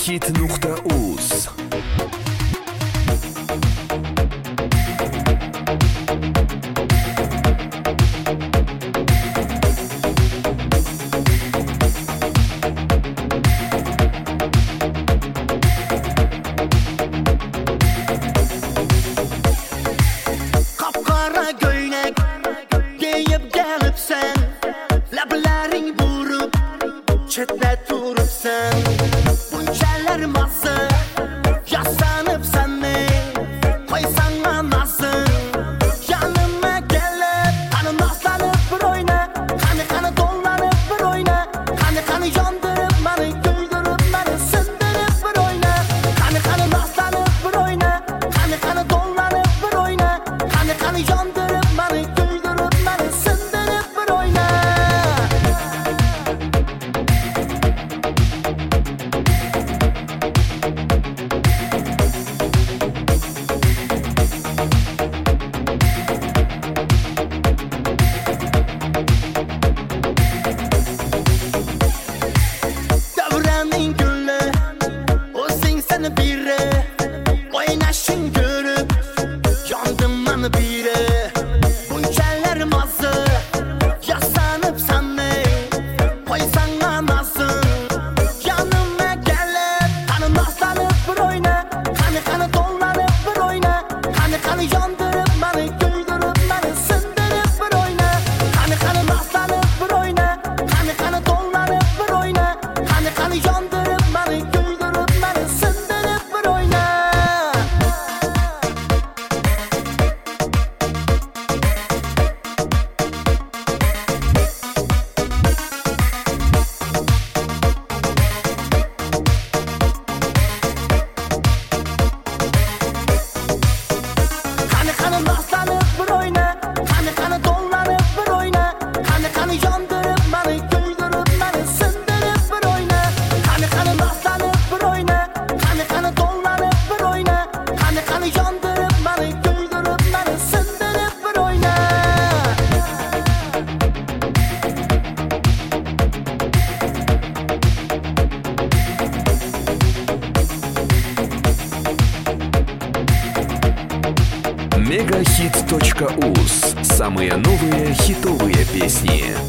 Megahit.uz. Qapqara ko'ylak kiyib kelibsan, lablaring burib chetda turibsan. Bunchalar mazza yasanibsan, qo'ysang manasın. Yanıma kelib, qani noslanib bir o'yna, qani do'llanib bir o'yna, qani yondirib meni, kuydirib meni, sindirib bir o'yna, qani noslanib bir o'yna, qani do'llanib bir o'yna, qani yondirib meni, kuydirib meni, sindirib bir o'yna. Davraning guli, o'zing seni biri, o'ynashing ko'rib, yondim meni biri. Bunchalar mazza yasanibsan, qo'ysang manasın. Yanıma kelib, qani noslanib bir o'yna, qani do'llanib bir o'yna, qani yondirib meni, kuydirib meni, sindirib bir o'yna, qani noslanib bir o'yna, qani do'llanib bir o'yna, qani yondirib meni, kuydirib meni, sindirib bir o'yna. Qani noslanib bir o'yna, qani do'llanib bir o'yna, qani yondirib meni, kuydirib meni, sindirib bir o'yna, qani noslanib bir o'yna, qani do'llanib bir o'yna, qani yondirib meni, kuydirib meni, sindirib bir o'yna. Megahit.uz. Самые новые хитовые песни.